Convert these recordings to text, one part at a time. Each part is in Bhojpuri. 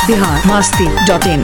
biharmasti.in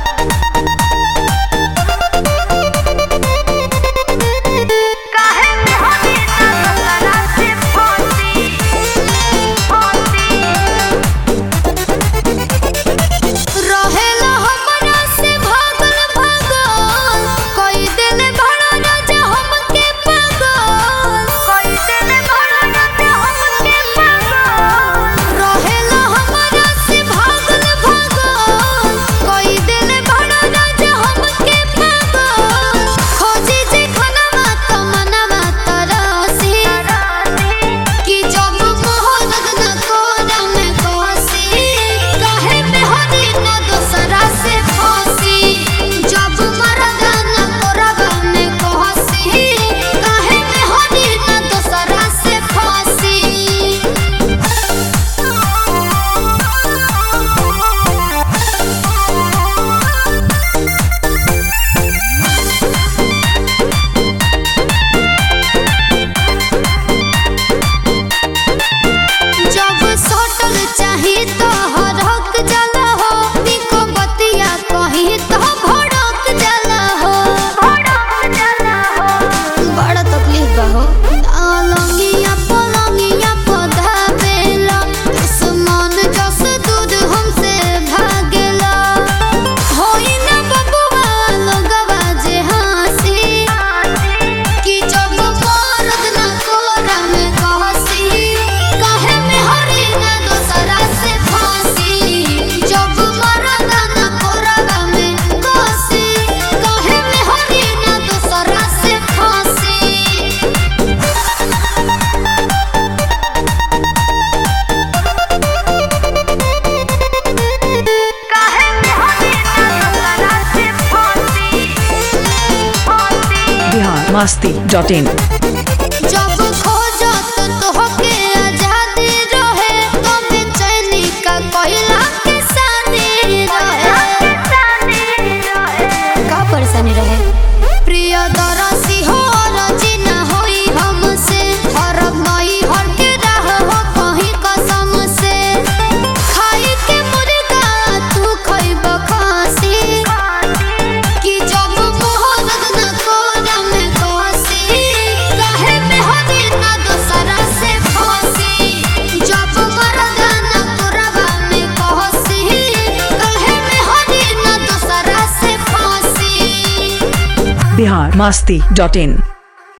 biharmasti.in जब खोजत तोहके आजादी रहे तो बेचैनी का कोयला के शादी रहे का परेशानी रहे प्रियदर्शी हो राजी ना होई हमसे हरब नहीं हर के राह हो कहीं कसम से खाई के मुर्गा तू खइब खांसी कि जब मोहब्बत न कोरा में कोसी काहे में हदी ना दूसरा से फांसी जब मरदा न कोरबा में कोसी काहे में हदी ना दूसरा से फांसी biharmasti.in